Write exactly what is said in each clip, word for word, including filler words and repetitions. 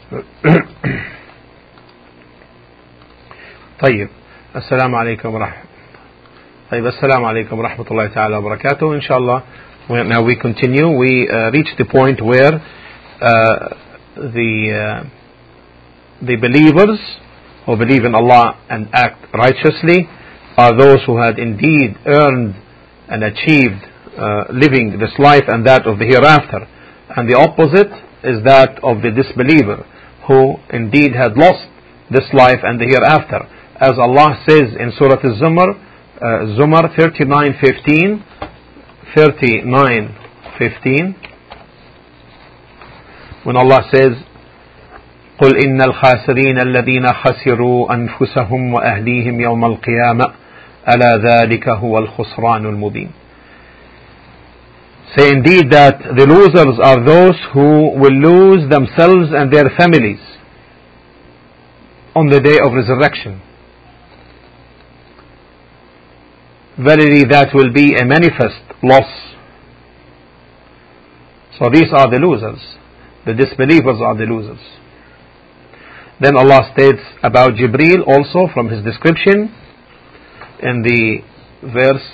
طيب السلام عليكم ورحمة طيب السلام عليكم ورحمة الله تعالى وبركاته. Inshallah, now we continue. We uh, reach the point where uh, the uh, the believers who believe in Allah and act righteously are those who had indeed earned and achieved uh, living this life and that of the hereafter, and the opposite is that of the disbeliever who indeed had lost this life and the hereafter, as Allah says in Surah Al-Zumar, uh, Zumar thirty-nine fifteen, thirty-nine fifteen, when Allah says, قل إن الخاسرين الذين خسروا أنفسهم وأهليهم يوم القيامة ألا ذلك هو الخسران المبين. Say indeed that the losers are those who will lose themselves and their families on the day of resurrection. Verily that will be a manifest loss. So these are the losers. The disbelievers are the losers. Then Allah states about Jibreel also from his description in the verse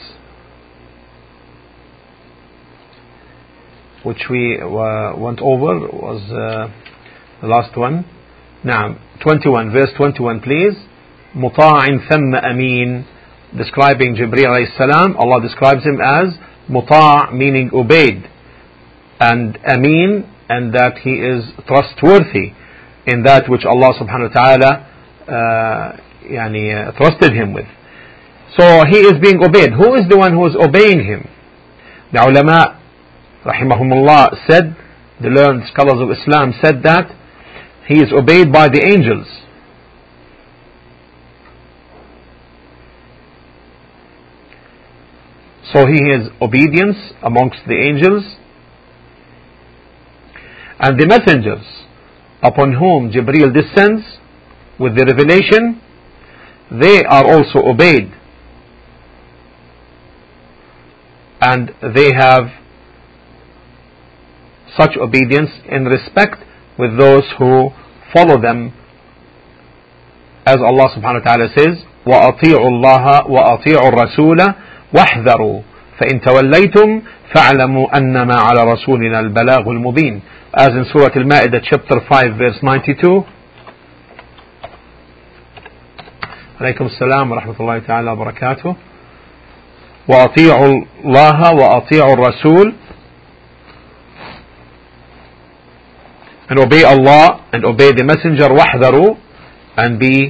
which we uh, went over, was uh, the last one. Now, twenty-one, verse twenty-one, please. مطاع ثم أمين, describing Jibreel alayhi salam. Allah describes him as مطاع, meaning obeyed, and Amin, and that he is trustworthy in that which Allah subhanahu wa ta'ala uh, yani, uh, trusted him with. So he is being obeyed. Who is the one who is obeying him? The ulama rahimahumullah said, the learned scholars of Islam said that he is obeyed by the angels. So he has obedience amongst the angels, and the messengers upon whom Jibreel descends with the revelation, they are also obeyed, and they have such obedience in respect with those who follow them, as Allah subhanahu wa ta'ala says, وَأَطِيعُوا اللَّهَ وَأَطِيعُوا الرَّسُولَ وَاحْذَرُوا فَإِن تَوَلَّيْتُمْ فَاعْلَمُوا أَنَّمَا عَلَى رَسُولِنَا الْبَلَاغُ الْمُبِينُ, as in Surah Al-Ma'idah chapter five verse ninety-two. Alaykum as-salam wa rahmatullahi ta'ala wa barakatuh. وَأَطِيعُوا اللَّهَ وَأَطِيعُوا الرَّسُولَ, and obey Allah and obey the messenger. وَاحْذَرُوا, and be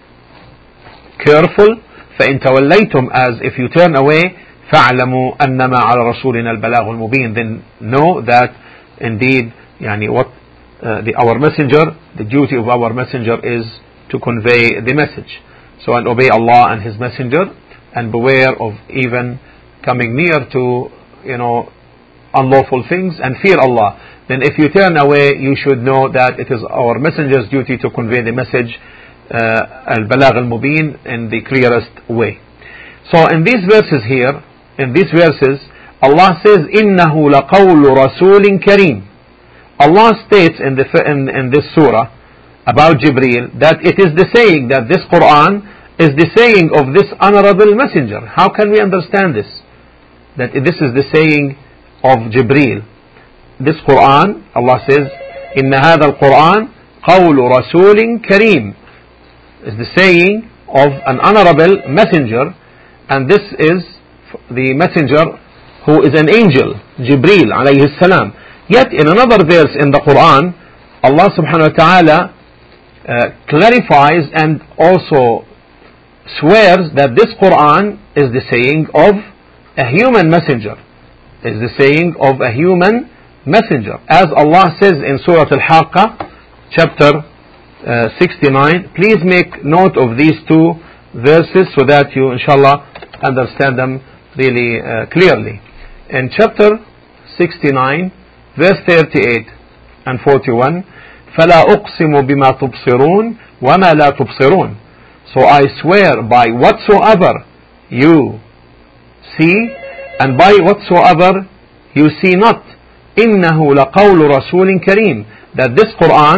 careful. فَإِن تَوَلَّيْتُمْ, as if you turn away, فَاعْلَمُوا أَنَّمَا عَلَى رَسُولِنَا الْبَلَاغُ الْمُبِينُ, then know that indeed yani what uh, the, our messenger, the duty of our messenger is to convey the message. So, and obey Allah and his messenger, and beware of even coming near to you know unlawful things, and fear Allah. Then if you turn away, you should know that it is our messenger's duty to convey the message, uh, al-balagh al-mubin, in the clearest way. So in these verses here, in these verses, Allah says, إِنَّهُ لَقَوْلُ رَسُولٍ كَرِيمٍ. Allah states in, the, in, in this surah about Jibreel that it is the saying, that this Quran is the saying of this honorable messenger. How can we understand this? That this is the saying of Jibreel. This Quran, Allah says, إِنَّ هَذَا الْقُرْآنِ قَوْلُ رَسُولٍ كَرِيمٍ, is the saying of an honorable messenger, and this is the messenger who is an angel, Jibreel alayhi salam. Yet in another verse in the Quran, Allah subhanahu wa ta'ala uh, clarifies and also swears that this Quran is the saying of a human messenger, is the saying of a human messenger, as Allah says in Surah Al-Haqqah chapter uh, sixty-nine. Please make note of these two verses so that you inshallah understand them really uh, clearly. In chapter sixty-nine verse thirty-eight and forty-one, فَلَا أُقْسِمُ بِمَا تُبْصِرُونَ وَمَا لَا تُبْصِرُونَ, so I swear by whatsoever you see and by whatsoever you see not. إِنَّهُ لَقَوْلُ رَسُولٍ كَرِيمٍ, that this Quran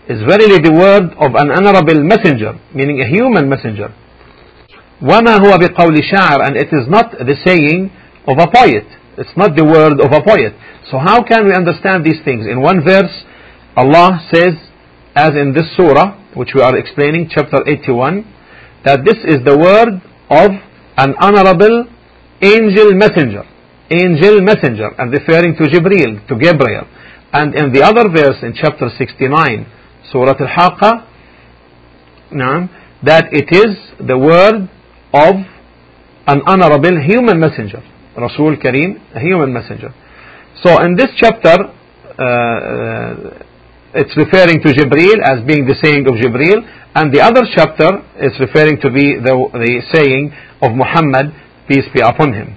is verily the word of an honorable messenger, meaning a human messenger. وَمَا هُوَ بِقَوْلِ شَاعِرٍ, and it is not the saying of a poet. It's not the word of a poet. So how can we understand these things? In one verse, Allah says, as in this surah, which we are explaining, chapter eighty-one, that this is the word of an honorable angel messenger. Angel messenger, and referring to Jibreel, to Gabriel. And in the other verse, in chapter sixty-nine, Surah Al-Haqqa, that it is the word of an honorable human messenger, Rasul Kareem, a human messenger. So in this chapter, uh, uh, it's referring to Jibreel as being the saying of Jibreel, and the other chapter is referring to be the, the saying of Muhammad, peace be upon him.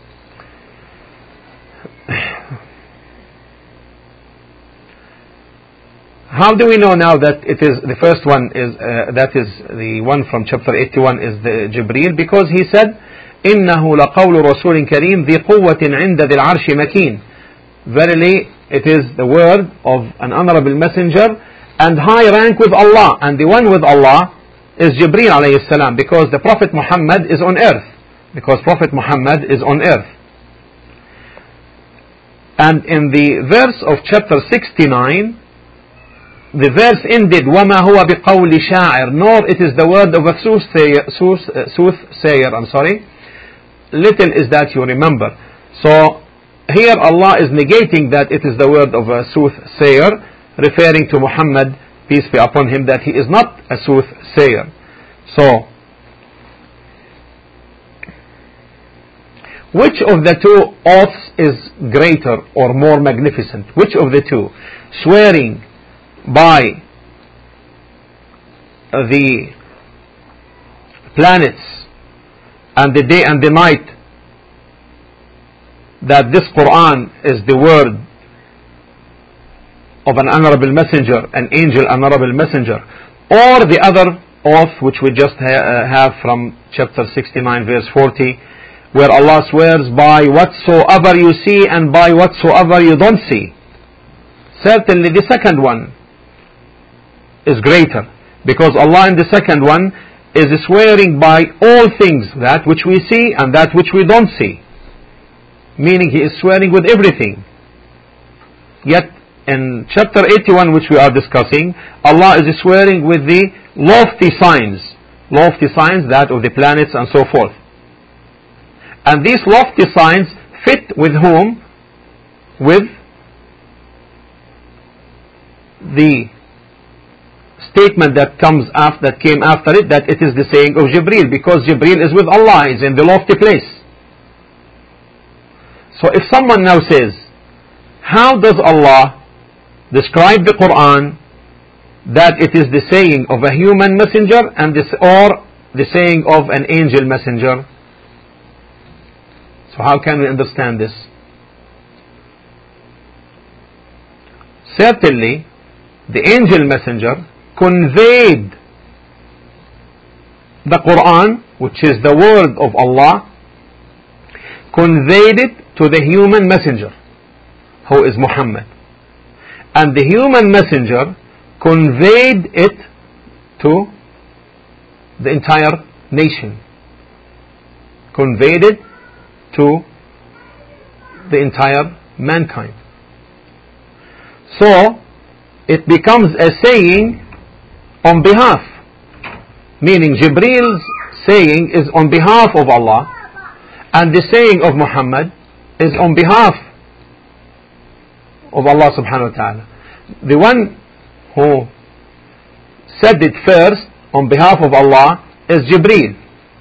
How do we know now that it is the first one is uh, that is the one from chapter eighty-one is the Jibreel? Because he said, إنه لقول رسول كريم ذي قوة عند ذي العرش مكين. Verily, it is the word of an honorable messenger and high rank with Allah, and the one with Allah is Jibreel alayhi salam, because the Prophet Muhammad is on earth. Because Prophet Muhammad is on earth. And in the verse of chapter sixty-nine, the verse ended, وَمَا هُوَ بِقَوْلِ شَاعِرٍ, nor it is the word of a soothsayer, sooth, uh, soothsayer, I'm sorry. Little is that you remember. So here Allah is negating that it is the word of a soothsayer, referring to Muhammad, peace be upon him, that he is not a soothsayer. So, which of the two oaths is greater or more magnificent? Which of the two? Swearing by the planets and the day and the night that this Quran is the word of an honorable messenger, an angel honorable messenger, or the other oath which we just ha- have from chapter sixty-nine verse forty, where Allah swears by whatsoever you see and by whatsoever you don't see. Certainly the second one is greater, because Allah in the second one is swearing by all things, that which we see and that which we don't see, meaning He is swearing with everything. Yet in chapter eighty-one, which we are discussing, Allah is swearing with the lofty signs, lofty signs, that of the planets and so forth. And these lofty signs fit with whom? With the statement that comes after, that came after it, that it is the saying of Jibreel, because Jibreel is with Allah, is in the lofty place. So if someone now says, how does Allah describe the Quran that it is the saying of a human messenger and this, or the saying of an angel messenger? So how can we understand this? Certainly, the angel messenger conveyed the Quran, which is the word of Allah, conveyed it to the human messenger, who is Muhammad. And the human messenger conveyed it to the entire nation. Conveyed it to the entire mankind. So, it becomes a saying on behalf, meaning Jibreel's saying is on behalf of Allah, and the saying of Muhammad is on behalf of Allah subhanahu wa ta'ala. The one who said it first on behalf of Allah is Jibreel.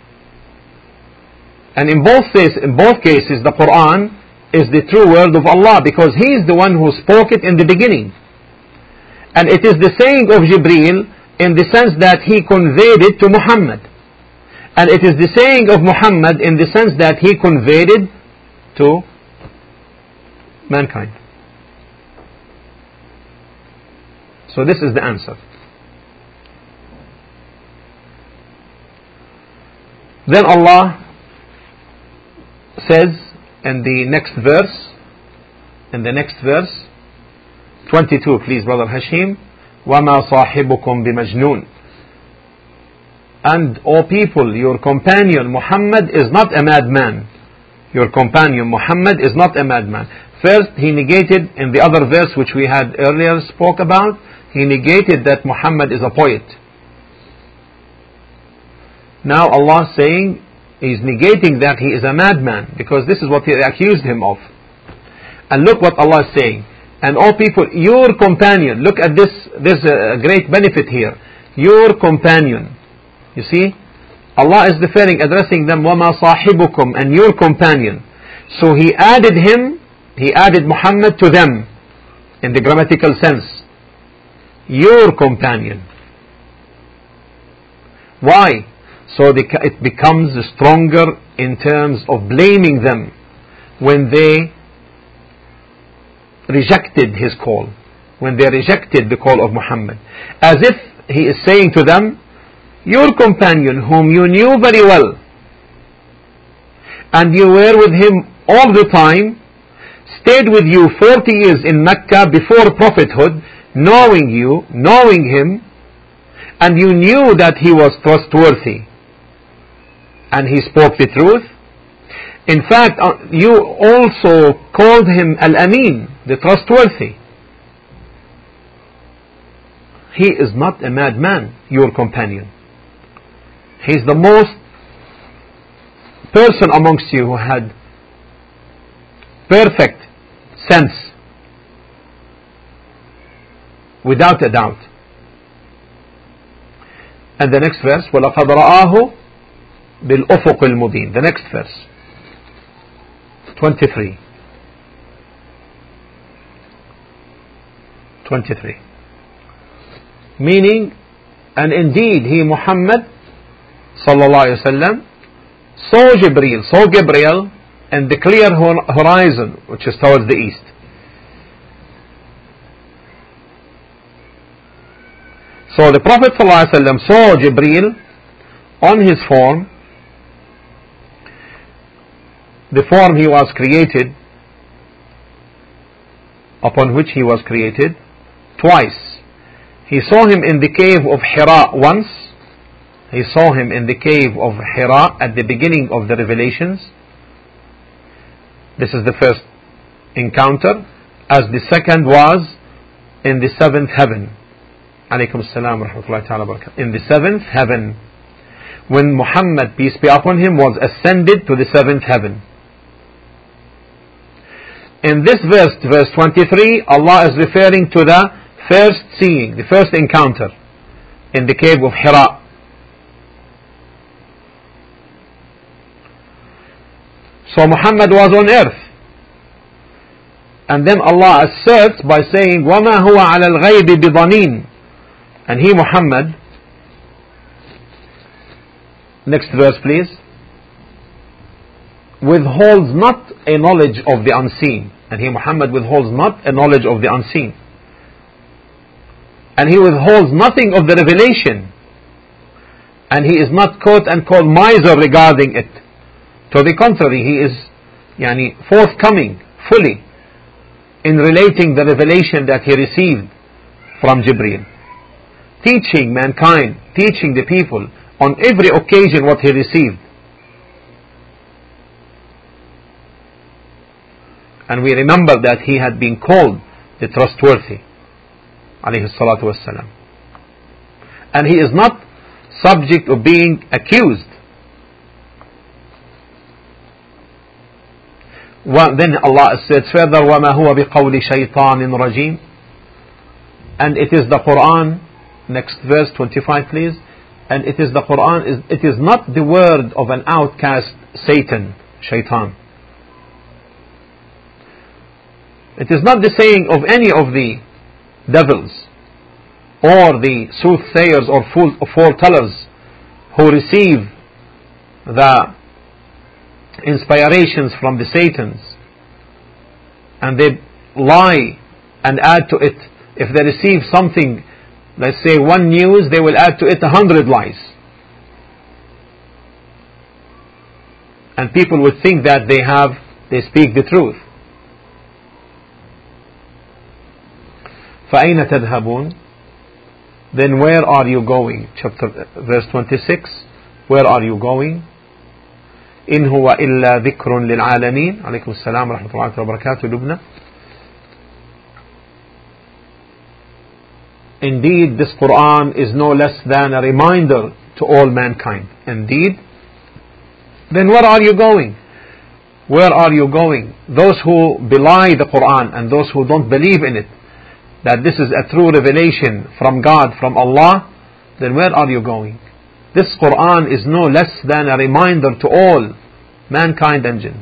And in both cases, in both cases, the Quran is the true word of Allah, because He is the one who spoke it in the beginning. And it is the saying of Jibreel in the sense that he conveyed it to Muhammad. And it is the saying of Muhammad in the sense that he conveyed it to mankind. So this is the answer. Then Allah says in the next verse, in the next verse, twenty-two, please, Brother Hashim, وَمَا صَاحِبُكُمْ بِمَجْنُونَ. And, O people, your companion Muhammad is not a madman. Your companion Muhammad is not a madman. First, he negated, in the other verse which we had earlier spoke about, he negated that Muhammad is a poet. Now Allah is saying, He's negating that he is a madman, because this is what they accused him of. And look what Allah is saying. And all people, your companion, look at this, there's a great benefit here. Your companion. You see? Allah is referring, addressing them, وَمَا صَاحِبُكُمْ, and your companion. So He added him, He added Muhammad to them, in the grammatical sense. Your companion. Why? So they, it becomes stronger in terms of blaming them when they rejected his call, when they rejected the call of Muhammad. As if he is saying to them, your companion whom you knew very well and you were with him all the time, stayed with you forty years in Mecca before prophethood, knowing you, knowing him, and you knew that he was trustworthy and he spoke the truth. In fact, you also called him Al-Amin, the trustworthy. He is not a madman, your companion. He is the most person amongst you who had perfect sense, without a doubt. And the next verse, وَلَقَدْ رَآهُ بِالْأُفُقِ الْمُبِينِ. The next verse, twenty-three. twenty-three. Meaning, and indeed he, Muhammad sallallahu alaihi wasallam, saw Jibreel, saw Gabriel in the clear horizon, which is towards the east. So the Prophet sallallahu alaihi wasallam saw Jibreel on his form, the form he was created, upon which he was created, twice. He saw him in the cave of Hira once. He saw him in the cave of Hira at the beginning of the revelations. This is the first encounter. As the second was in the seventh heaven. Alaykum as-salam wa rahmatullahi ta'ala wa barakatuh. In the seventh heaven, when Muhammad, peace be upon him, was ascended to the seventh heaven. In this verse, verse twenty-three, Allah is referring to the first seeing, the first encounter in the cave of Hira. So Muhammad was on earth. And then Allah asserts by saying, وَمَا هُوَ عَلَى الْغَيْبِ بِضَنِينَ. And he, Muhammad, next verse please, withholds not a knowledge of the unseen. And he, Muhammad, withholds not a knowledge of the unseen. And he withholds nothing of the revelation. And he is not quote unquote miser regarding it. To the contrary, he is yani, forthcoming fully in relating the revelation that he received from Jibreel, teaching mankind, teaching the people on every occasion what he received. And we remember that he had been called the trustworthy, alayhi salatu wassalam. And he is not subject of being accused. Then Allah says further, وَمَا هُوَ بِقَوْلِ شَيْطَانٍ رَجِيمٍ. And it is the Quran, next verse twenty-five please, and it is the Quran, it is not the word of an outcast Satan, Shaitan. It is not the saying of any of the devils or the soothsayers or foretellers who receive the inspirations from the Satans and they lie and add to it. If they receive something, let's say one news, they will add to it a hundred lies. And people would think that they have, they speak the truth. فَأَيْنَ تَذْهَبُونَ. then where are you going? Chapter verse twenty-six. Where are you going? إن هو إلا ذكر للعالمين. عليكم السلام ورحمة الله وبركاته. Lubna. Indeed, this Quran is no less than a reminder to all mankind. Indeed, then where are you going? Where are you going? Those who belie the Quran and those who don't believe in it, that this is a true revelation from God, from Allah, then where are you going? This Quran is no less than a reminder to all mankind and jinns.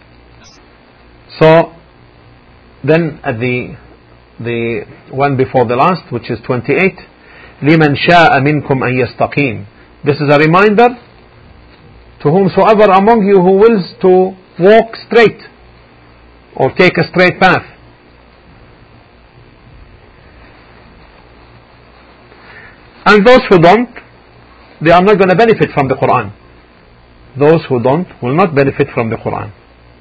So, then at the the one before the last, which is twenty-eight, لِمَنْ شَاءَ مِنْكُمْ أَنْ يَسْتَقِيمُ. This is a reminder to whomsoever among you who wills to walk straight or take a straight path. And those who don't, they are not going to benefit from the Quran. Those who don't will not benefit from the Quran.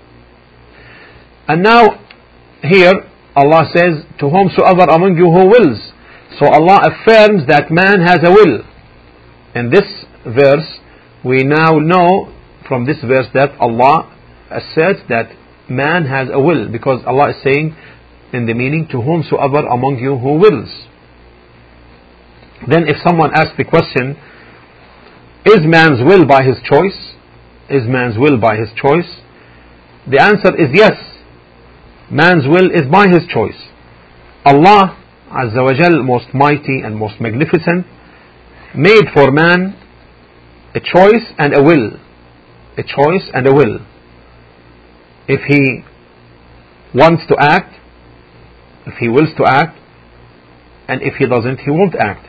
And now here Allah says, to whomsoever among you who wills. So Allah affirms that man has a will. In this verse, we now know from this verse that Allah asserts that man has a will, because Allah is saying in the meaning, to whomsoever among you who wills. Then if someone asks the question, is man's will by his choice? Is man's will by his choice? The answer is yes. Man's will is by his choice. Allah Azza wa Jal, most mighty and most magnificent, made for man a choice and a will. A choice and a will. If he wants to act, if he wills to act, and if he doesn't, he won't act.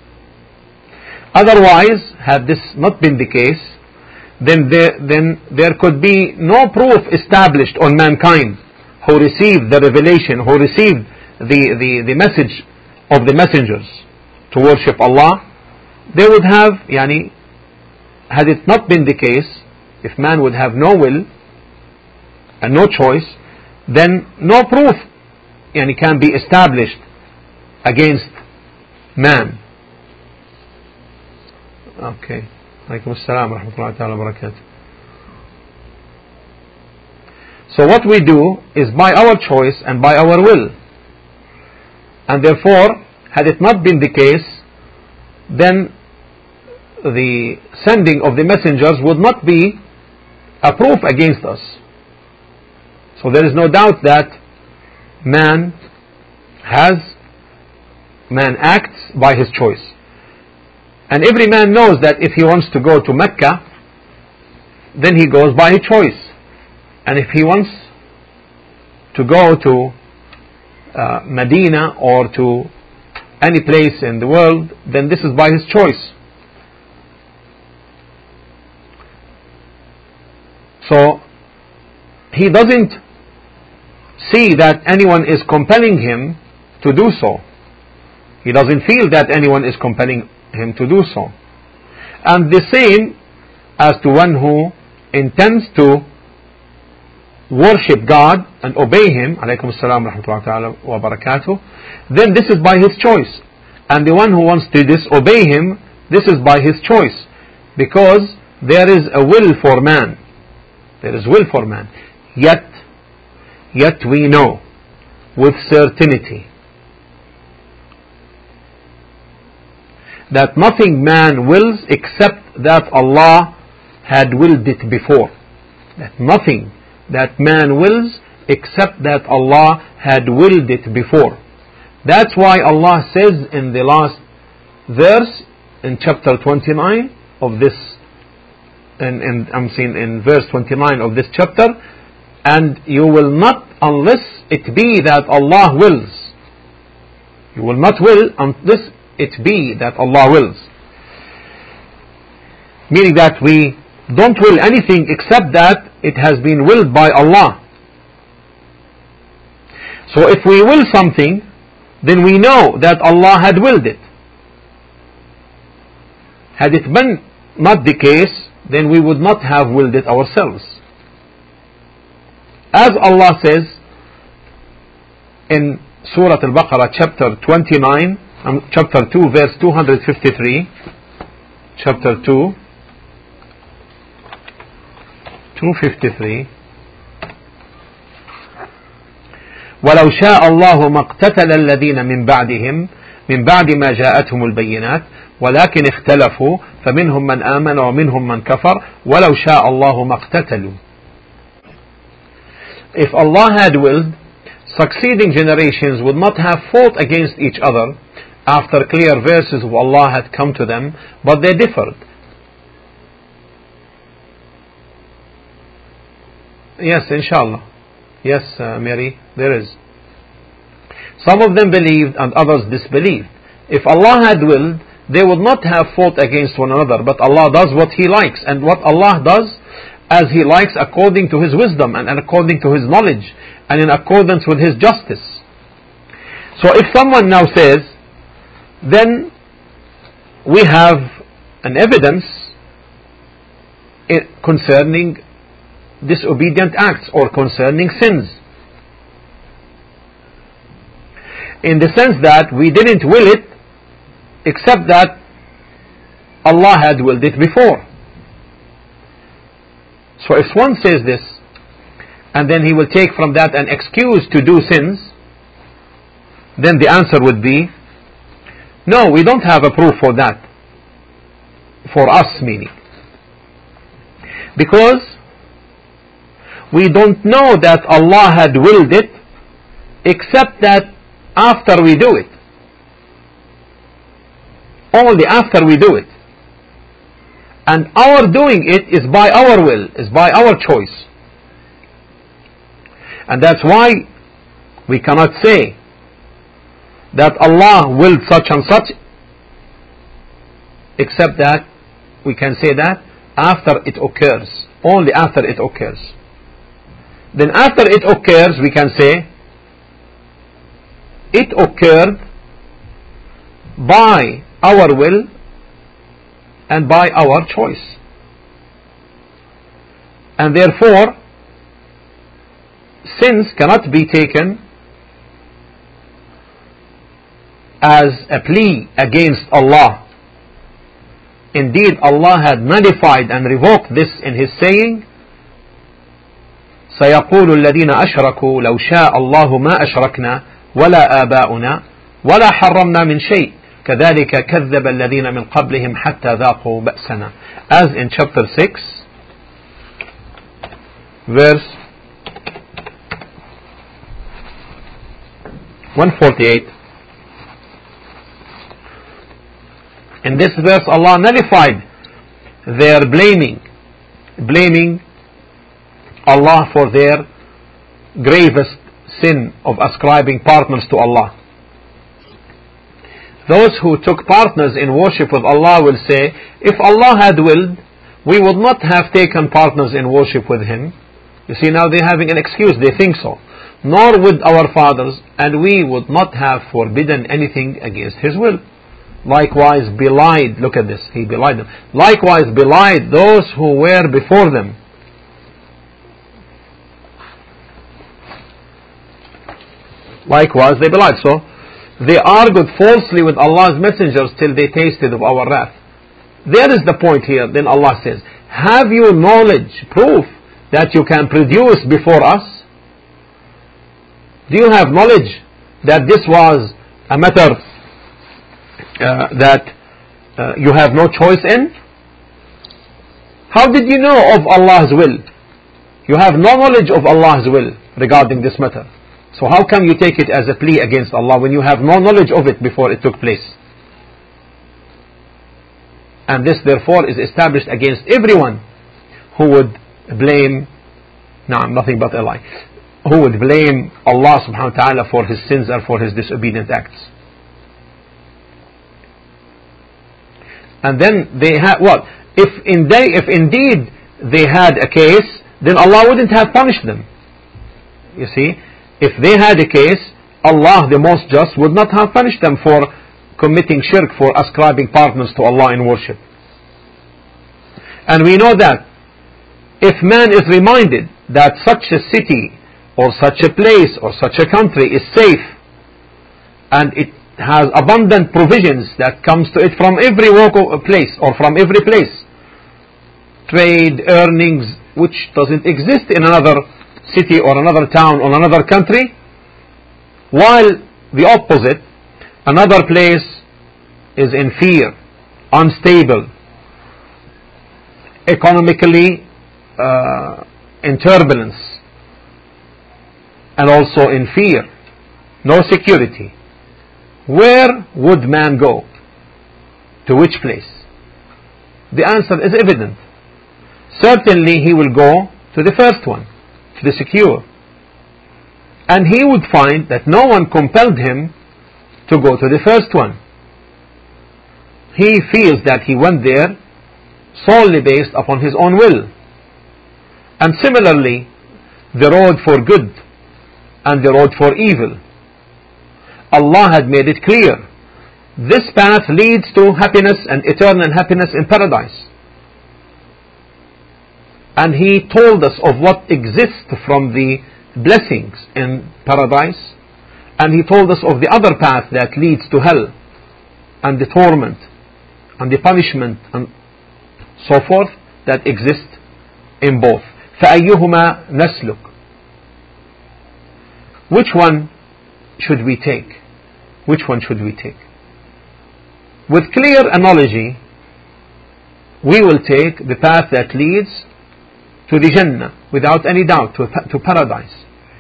Otherwise, had this not been the case, then there, then there could be no proof established on mankind who received the revelation, who received the, the, the message of the messengers to worship Allah. They would have, yani, had it not been the case, if man would have no will and no choice, then no proof yani, can be established against man. Okay. Alaikum assalam wa rahmatullahi ta'ala wa barakatuh. So what we do is by our choice and by our will. And therefore, had it not been the case, then the sending of the messengers would not be a proof against us. So there is no doubt that man has, man acts by his choice. And every man knows that if he wants to go to Mecca, then he goes by his choice. And if he wants to go to uh, Medina or to any place in the world, then this is by his choice. So he doesn't see that anyone is compelling him to do so. He doesn't feel that anyone is compelling him to do so. And the same as to one who intends to worship God and obey Him, alaykum assalam wa rahmatullahi wa barakatuh, then this is by his choice. And the one who wants to disobey Him, this is by his choice, because there is a will for man. There is will for man. Yet, yet we know with certainty that nothing man wills except that Allah had willed it before. That nothing that man wills except that Allah had willed it before. That's why Allah says in the last verse in chapter twenty-nine of this, in, in, I'm saying in verse twenty-nine of this chapter, and you will not unless it be that Allah wills. You will not will unless it be that Allah wills. Meaning that we don't will anything except that it has been willed by Allah. So if we will something, then we know that Allah had willed it. Had it been not the case, then we would not have willed it ourselves. As Allah says in Surah Al-Baqarah chapter twenty-nine, um, chapter two, verse two hundred fifty-three. Chapter two, two fifty-three. ولو شاء الله ما اقتتل الذين من بعدهم من بعد ما جاءتهم البينات ولكن اختلفوا فمنهم من آمن ومنهم من كفر ولو شاء الله ما اقتتلوا. If Allah had willed, succeeding generations would not have fought against each other after clear verses of Allah had come to them, but they differed. Yes, inshallah. Yes, uh, Mary, there is. Some of them believed and others disbelieved. If Allah had willed, they would not have fought against one another, but Allah does what He likes, and what Allah does as He likes according to His wisdom and according to His knowledge and in accordance with His justice. So if someone now says, then we have an evidence concerning disobedient acts or concerning sins, in the sense that we didn't will it except that Allah had willed it before. So if one says this and then he will take from that an excuse to do sins, then the answer would be, no, we don't have a proof for that, for us meaning, because we don't know that Allah had willed it except that after we do it, only after we do it, and our doing it is by our will, is by our choice, and that's why we cannot say that Allah willed such and such, except that we can say that after it occurs, only after it occurs. Then after it occurs, we can say it occurred by our will and by our choice, and therefore sins cannot be taken as a plea against Allah. Indeed, Allah had nullified and revoked this in His saying, سيقول الذين أشركوا لو شاء الله ما أشركنا ولا آباؤنا ولا حرمنا من شيء كذلك كذب الذين من قبلهم حتى ذاقوا بأسنا. As in chapter six, verse one forty-eight. In this verse, Allah nullified their blaming, blaming Allah for their gravest sin of ascribing partners to Allah. Those who took partners in worship with Allah will say, if Allah had willed, we would not have taken partners in worship with Him. You see, now they're having an excuse, they think so. Nor would our fathers, and we would not have forbidden anything against His will. Likewise belied, look at this, He belied them. Likewise belied those who were before them. Likewise they belied. So they argued falsely with Allah's messengers till they tasted of our wrath. There is the point here. Then Allah says, have you knowledge, proof that you can produce before us? Do you have knowledge that this was a matter uh, that uh, you have no choice in? How did you know of Allah's will? You have no knowledge of Allah's will regarding this matter. So how come you take it as a plea against Allah when you have no knowledge of it before it took place? And this therefore is established against everyone who would blame, no, nothing but a lie, who would blame Allah subhanahu wa ta'ala for his sins or for his disobedient acts. And then they had, what? If, in they, if indeed they had a case, then Allah wouldn't have punished them. You see? If they had a case, Allah the most just would not have punished them for committing shirk, for ascribing partners to Allah in worship. And we know that if man is reminded that such a city or such a place or such a country is safe, and it has abundant provisions that comes to it from every walk of place or from every place. Trade, earnings, which doesn't exist in another city or another town or another country. While the opposite, another place is in fear, unstable, economically uh, in turbulence, and also in fear, no security. Where would man go? To which place? The answer is evident. Certainly he will go to the first one, to the secure. And he would find that no one compelled him to go to the first one. He feels that he went there solely based upon his own will. And similarly, the road for good and the road for evil, Allah had made it clear. This path leads to happiness and eternal happiness in paradise. And He told us of what exists from the blessings in paradise, and He told us of the other path that leads to hell and the torment and the punishment and so forth that exist in both. فَأَيُّهُمَا نَسْلُكُ? Which one should we take? Which one should we take? With clear analogy, we will take the path that leads to the Jannah, without any doubt, to, to paradise.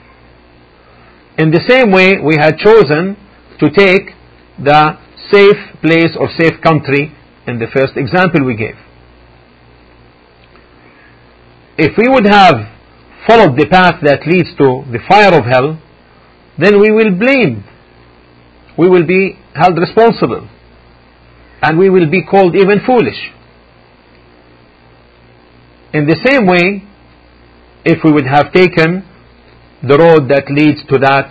In the same way, we had chosen to take the safe place or safe country in the first example we gave. If we would have followed the path that leads to the fire of hell, then we will blame. We will be held responsible. And we will be called even foolish. In the same way, if we would have taken the road that leads to that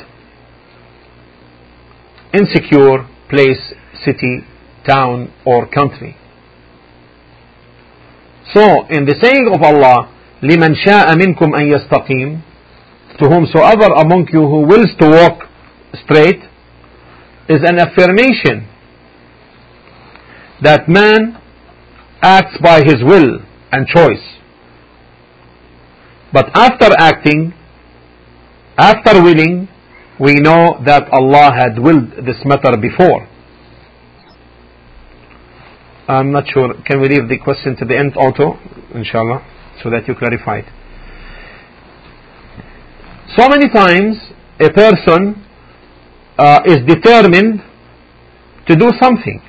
insecure place, city, town, or country. So, in the saying of Allah, لِمَنْ شَاءَ مِنْكُمْ أَنْ يَسْتَقِيمُ, to whomsoever among you who wills to walk straight, is an affirmation that man acts by his will and choice. But after acting, after willing, we know that Allah had willed this matter before. I'm not sure. Can we leave the question to the end auto, inshallah, so that you clarify it? So many times a person uh, is determined to do something,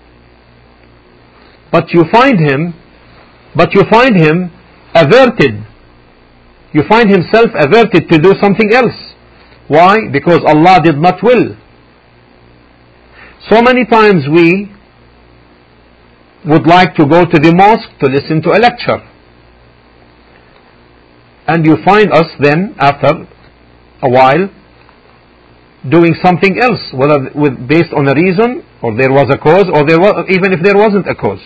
but you find him, but you find him averted. You find himself averted to do something else. Why? Because Allah did not will. So many times we would like to go to the mosque to listen to a lecture, and you find us then after a while doing something else, whether with, based on a reason, or there was a cause, or there was, even if there wasn't a cause.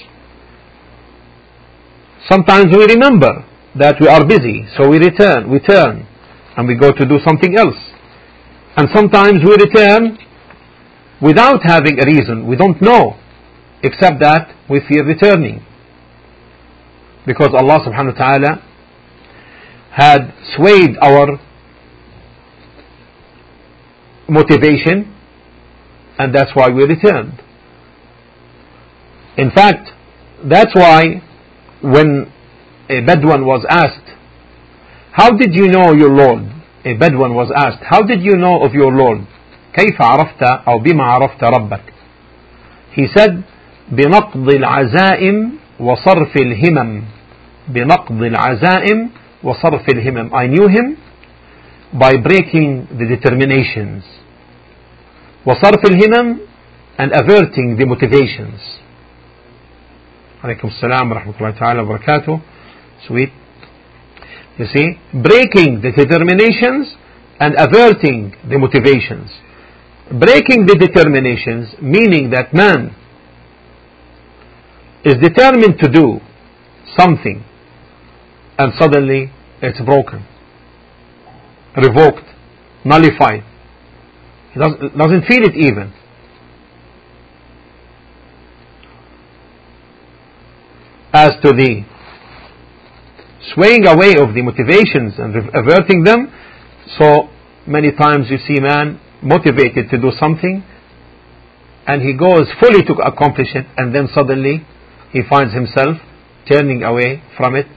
Sometimes we remember that we are busy, so we return, we turn, and we go to do something else. And sometimes we return without having a reason. We don't know, except that we fear returning, because Allah subhanahu wa ta'ala had swayed our motivation, and that's why we returned. In fact, that's why when a Bedouin was asked, how did you know your Lord? A Bedouin was asked, how did you know of your Lord? كيف عرفت أو بما عرفت ربك? He said, بنقض العزائم وصرف الهمم. بنقض العزائم وصرف الهمم. I knew him by breaking the determinations. وصرف الهمم, and averting the motivations. عليكم السلام ورحمة الله تعالى وبركاته. Sweet. You see, breaking the determinations and averting the motivations. Breaking the determinations, meaning that man is determined to do something, and suddenly it's broken, revoked, nullified. He doesn't feel it even. as to the swaying away of the motivations and averting them. So many times you see man motivated to do something and he goes fully to accomplish it, and then suddenly he finds himself turning away from it.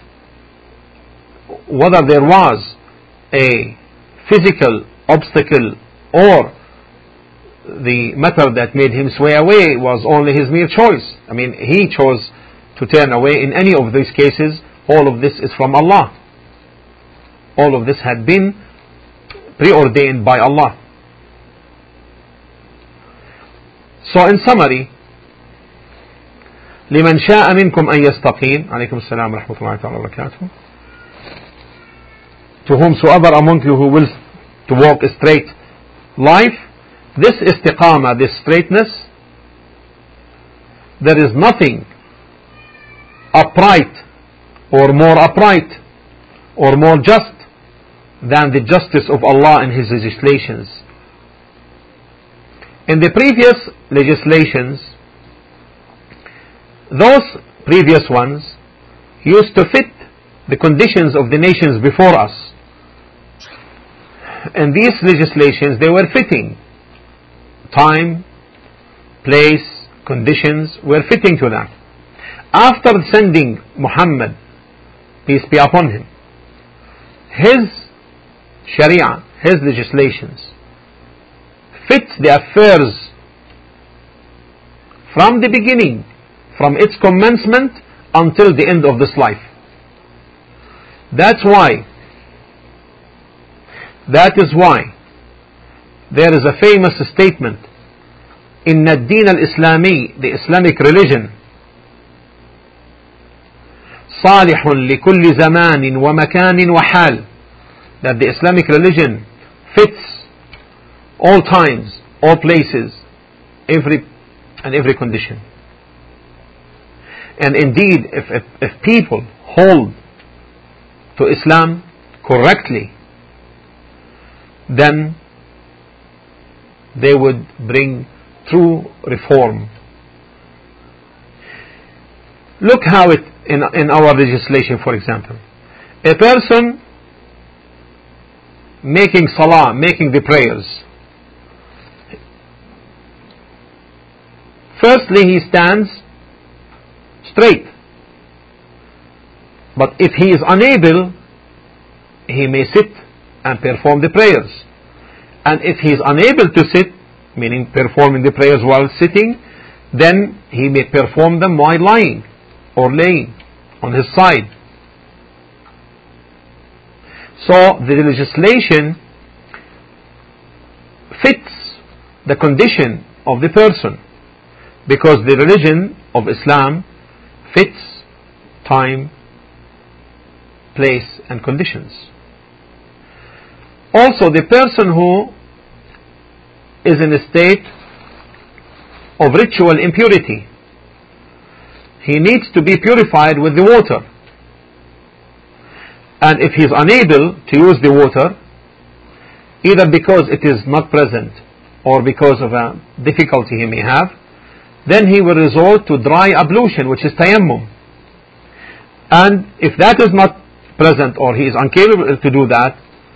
Whether there was a physical obstacle or the matter that made him sway away was only his mere choice. I mean, he chose to turn away. In any of these cases, all of this is from Allah. All of this had been preordained by Allah. So in summary, لمن شاء منكم أن يستقيم عليكم السلام ورحمة الله تعالى وبركاته, to whomsoever among you who wills to walk a straight life, this istiqamah, this straightness, there is nothing upright or more upright or more just than the justice of Allah and His legislations. In the previous legislations, those previous ones used to fit the conditions of the nations before us. And these legislations, they were fitting. Time, place, conditions were fitting to that. After sending Muhammad, peace be upon him, his Sharia, his legislations, fit the affairs from the beginning, from its commencement until the end of this life. That's why, that is why there is a famous statement, إن الدين الإسلامي, the Islamic religion, صالح لكل زمان ومكان وحال, that the Islamic religion fits all times, all places, every and every condition. And indeed, if, if, if people hold to Islam correctly, then they would bring true reform. Look how it, in, in our legislation, for example, a person making salah, making the prayers, firstly he stands straight, but if he is unable, he may sit and perform the prayers. And if he is unable to sit, meaning performing the prayers while sitting, then he may perform them while lying or laying on his side. So the legislation fits the condition of the person, because the religion of Islam fits time, place and conditions. Also, the person who is in a state of ritual impurity, he needs to be purified with the water. And if he is unable to use the water, either because it is not present or because of a difficulty he may have, then he will resort to dry ablution, which is tayammum. And if that is not present or he is incapable to do that,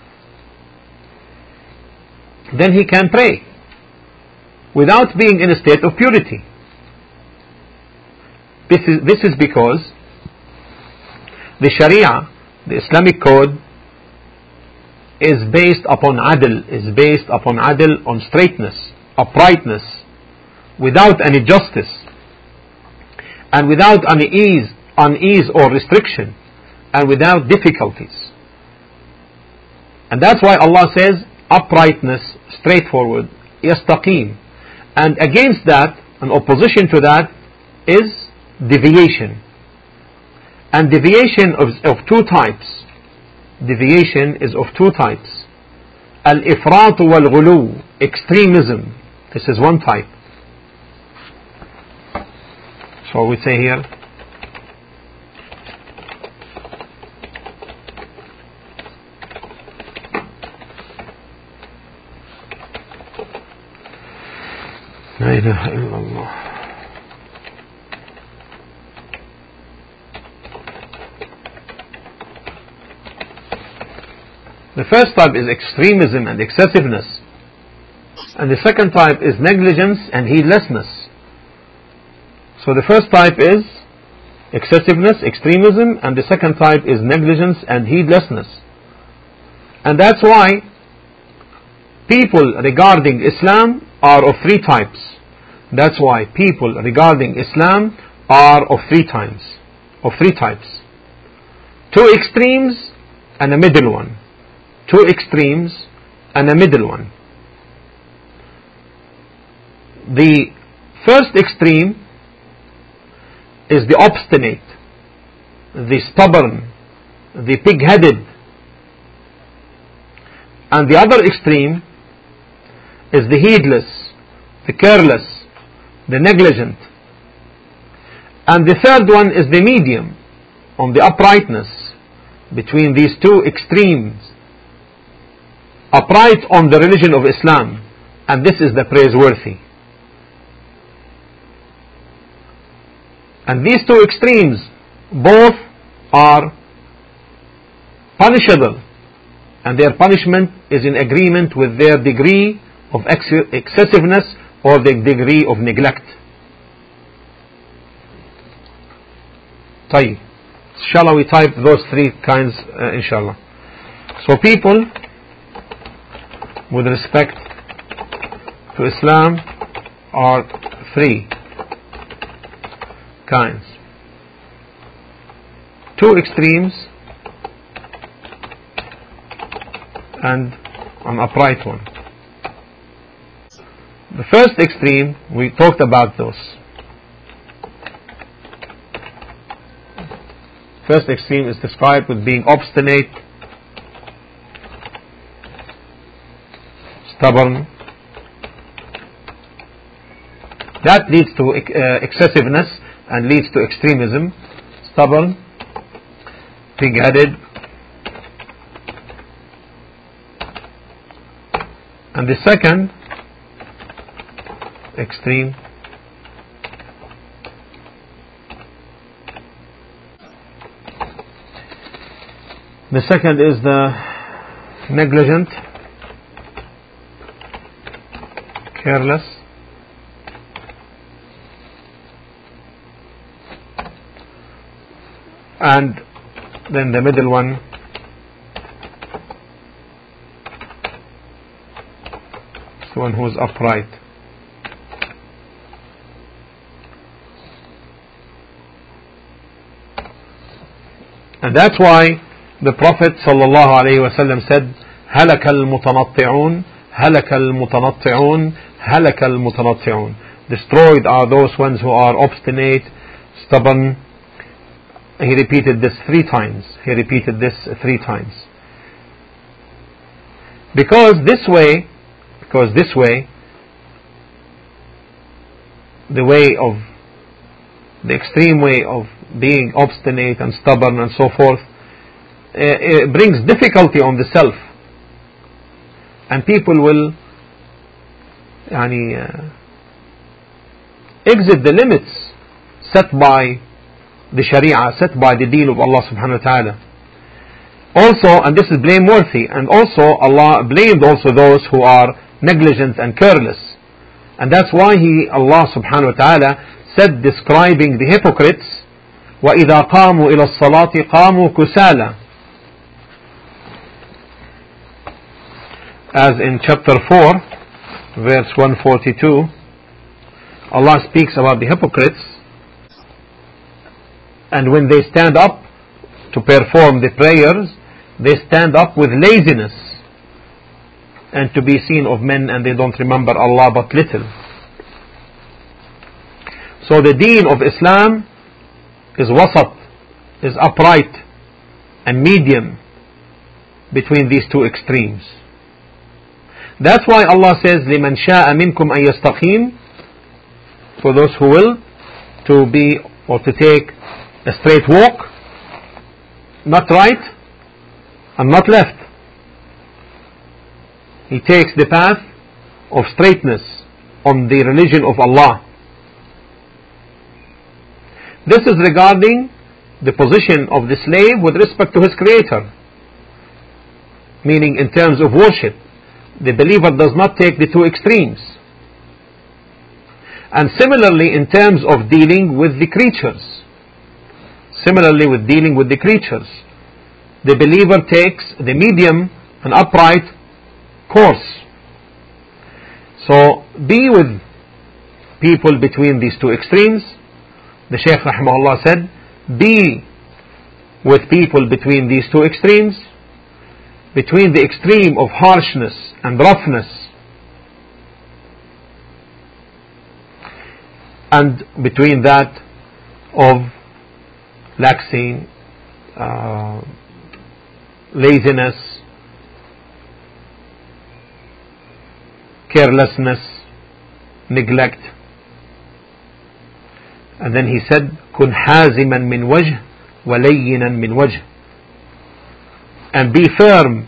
then he can pray without being in a state of purity. This is, this is because the Sharia, the Islamic code, is based upon adl, is based upon adl, on straightness, uprightness, without any justice, and without any ease, unease or restriction, and without difficulties. And that's why Allah says uprightness, straightforward, yastaqim. And against that, an opposition to that, is deviation. And deviation of, of two types. Deviation is of two types. Al-ifrat wal-ghulu, extremism. This is one type. So we say here, La ilaha illallah. The first type is extremism and excessiveness, and the second type is negligence and heedlessness. So the first type is excessiveness, extremism, and the second type is negligence and heedlessness. And that's why people regarding Islam are of three types. That's why people regarding Islam are of three types. Of three types. Two extremes and a middle one. Two extremes and a middle one. The first extreme is the obstinate, the stubborn, the pig-headed. And the other extreme is the heedless, the careless, the negligent. And the third one is the medium, on the uprightness between these two extremes. Upright on the religion of Islam, and this is the praiseworthy. And these two extremes, both are punishable, and their punishment is in agreement with their degree of ex- excessiveness or the degree of neglect. طيب, shall we type those three kinds, uh, inshallah. So people with respect to Islam are three kinds. Two extremes and an upright one. The first extreme, we talked about those. First extreme is described with being obstinate, stubborn. That leads to uh, excessiveness and leads to extremism. Stubborn, pig-headed, and the second extreme the second is the negligent, careless, and then the middle one is the one who is upright. And that's why the Prophet sallallahu alaihi wasallam said, "Halaka al-mutanatti'un, halaka al-mutanatti'un, halaka al-mutanatti'un." Destroyed are those ones who are obstinate, stubborn. He repeated this three times. He repeated this three times. Because this way, because this way, the way of, the extreme way of being obstinate and stubborn and so forth, uh, it brings difficulty on the self. And people will yani, uh, exit the limits set by the Sharia, set by the deen of Allah subhanahu wa ta'ala. Also, and this is blameworthy, and also Allah blamed also those who are negligent and careless. And that's why He, Allah subhanahu wa ta'ala, said describing the hypocrites, وَإِذَا قَامُوا إِلَى الصَّلَاةِ قَامُوا كُسَالًا. As in chapter four, verse one forty-two, Allah speaks about the hypocrites, and when they stand up to perform the prayers, they stand up with laziness and to be seen of men, and they don't remember Allah but little. So the deen of Islam is wasat, is upright and medium between these two extremes. That's why Allah says, لِمَنْ شَاءَ مِنْكُمْ أَن يَسْتَقِيمُ, for those who will to be or to take a straight walk, not right and not left. He takes the path of straightness on the religion of Allah. This is regarding the position of the slave with respect to his creator. meaning in terms of worship, the believer does not take the two extremes. And similarly in terms of dealing with the creatures, similarly with dealing with the creatures, the believer takes the medium and upright course. So be with people between these two extremes. The Shaykh rahimahullah said, be with people between these two extremes, between the extreme of harshness and roughness and between that of laxing, uh, laziness, carelessness, neglect. And then he said, kun haziman min wajh wa layyinan min wajh, and be firm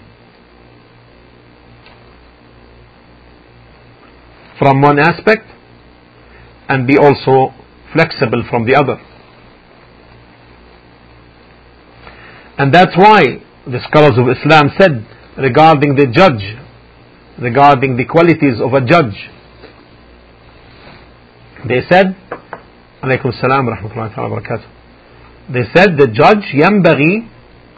from one aspect and be also flexible from the other. And that's why the scholars of Islam said regarding the judge, regarding the qualities of a judge, they said, alaykum salam wa rahmatullahi wa barakatuh, they said the judge ينبغي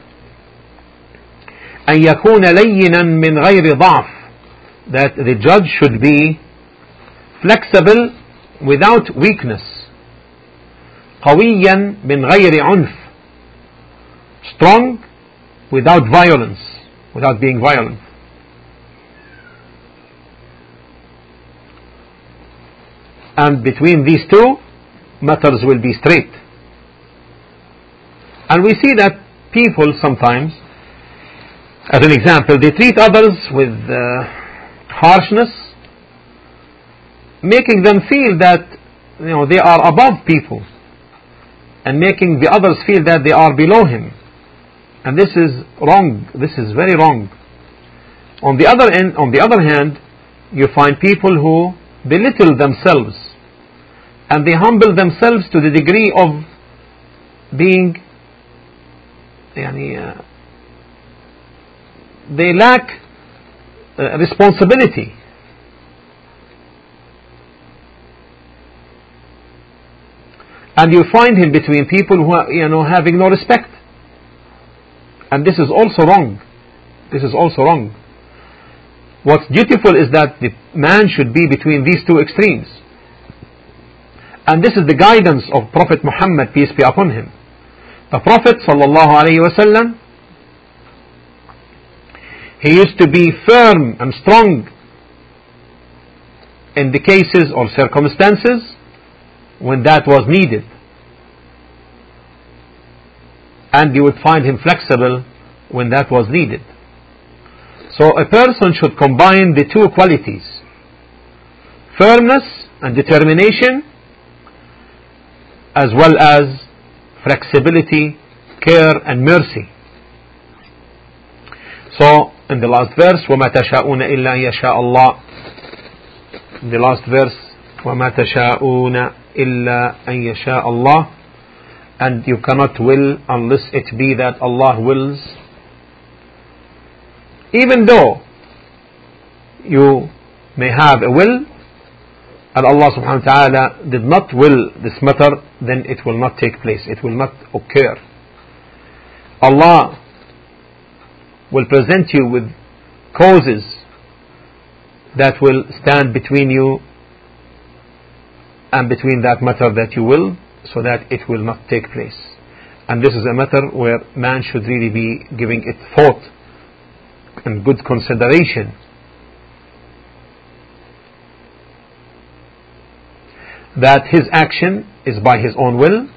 أن يكون لينا من غير ضعف, that the judge should be flexible without weakness, قويا من غير عنف, strong without violence, without being violent. And between these two, matters will be straight. And we see that people sometimes, as an example, they treat others with uh, harshness, making them feel that, you know, they are above people, and making the others feel that they are below him. And this is wrong. This is very wrong. On the other end, on the other hand, you find people who belittle themselves and they humble themselves to the degree of being, yani, uh, they lack uh, responsibility. And you find him between people who are, you know, having no respect. And this is also wrong. This is also wrong. What's dutiful is that the man should be between these two extremes. And this is the guidance of Prophet Muhammad, peace be upon him. The Prophet sallallahu alaihi wasallam, he used to be firm and strong in the cases or circumstances when that was needed. And you would find him flexible when that was needed. So a person should combine the two qualities, firmness and determination, as well as flexibility, care and mercy. So in the last verse, وَمَا تَشَاءُونَ إِلَّا أَن يَشَاءَ اللَّهُ, in the last verse, وَمَا تَشَاءُونَ إِلَّا أَن يَشَاءَ اللَّهُ, and you cannot will unless it be that Allah wills. Even though you may have a will and Allah subhanahu wa ta'ala did not will this matter, then it will not take place, it will not occur. Allah will present you with causes that will stand between you and between that matter that you will, so that it will not take place. And this is a matter where man should really be giving it thought and good consideration. That his action is by his own will,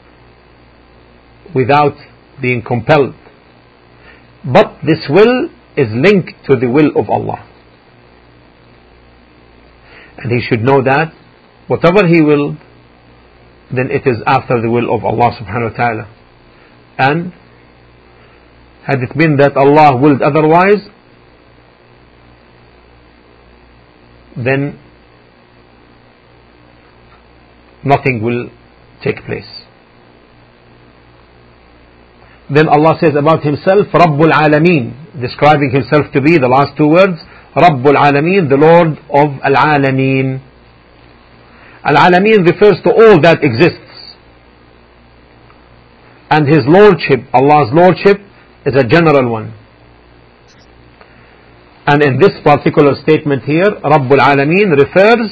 without being compelled. But this will is linked to the will of Allah. And he should know that whatever he will, then it is after the will of Allah subhanahu wa ta'ala. And had it been that Allah willed otherwise, then nothing will take place. Then Allah says about himself, Rabbul Alameen, describing himself to be, the last two words, Rabbul Alameen, the Lord of Al-Alameen. Al-Alameen refers to all that exists. And his lordship, Allah's lordship, is a general one. And in this particular statement here, Rabbul Alameen refers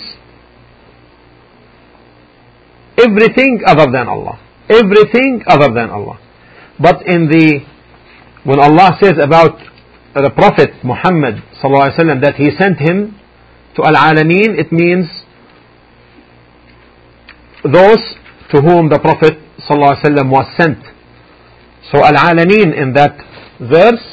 everything other than Allah. Everything other than Allah. But in the, when Allah says about the Prophet Muhammad sallallahu alaihi wasallam that he sent him to Al-Alameen, it means those to whom the Prophet sallallahu alaihi wasallam was sent. So Al-Alameen in that verse,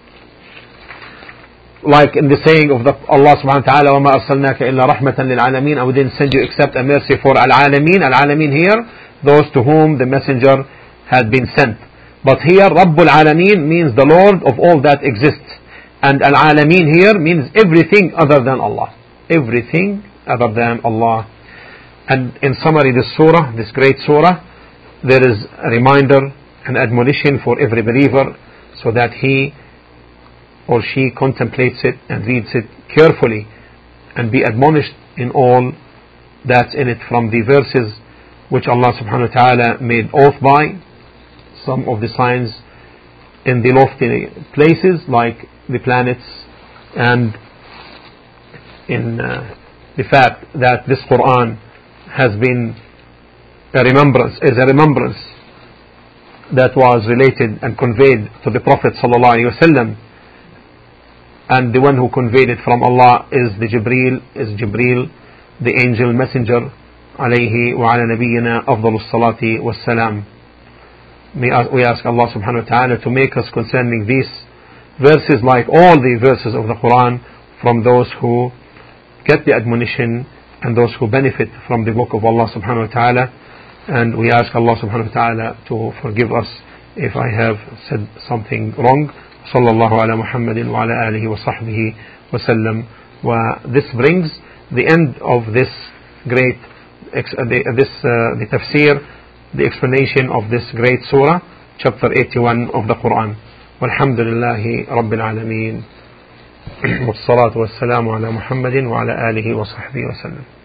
like in the saying of the Allah subhanahu wa ta'ala, وَمَا أَرْسَلْنَاكَ إِلَّا رَحْمَةً لِلْعَالَمِينَ, I didn't send you except a mercy for Al-Alameen. Al-Alameen here, those to whom the messenger had been sent. But here, Rabbul Alameen means the Lord of all that exists. And Al-Alameen here means everything other than Allah. Everything other than Allah. And in summary, this surah, this great surah, there is a reminder, an admonition for every believer so that he or she contemplates it and reads it carefully and be admonished in all that's in it, from the verses which Allah subhanahu wa ta'ala made oath by, some of the signs in the lofty places like the planets, and in uh, the fact that this Quran has been a remembrance, is a remembrance that was related and conveyed to the Prophet sallallahu alaihi wasallam, and the one who conveyed it from Allah is the Jibreel, is Jibreel, the angel messenger, alayhi wa ala nabiyyina afdalus salati was salam. We ask Allah subhanahu wa ta'ala to make us concerning these verses, like all the verses of the Quran, from those who get the admonition and those who benefit from the book of Allah subhanahu wa ta'ala. And we ask Allah subhanahu wa ta'ala to forgive us if I have said something wrong. Sallallahu ala Muhammadin wa ala alihi wa sahbihi wa sallam. Wa this brings the end of this great, uh, the, uh, this, uh, the tafsir, the explanation of this great surah, chapter eighty-one of the Quran. Walhamdulillahi Rabbil Alameen. Wassalatu wassalamu ala Muhammadin wa ala alihi wa sahbihi wa sallam.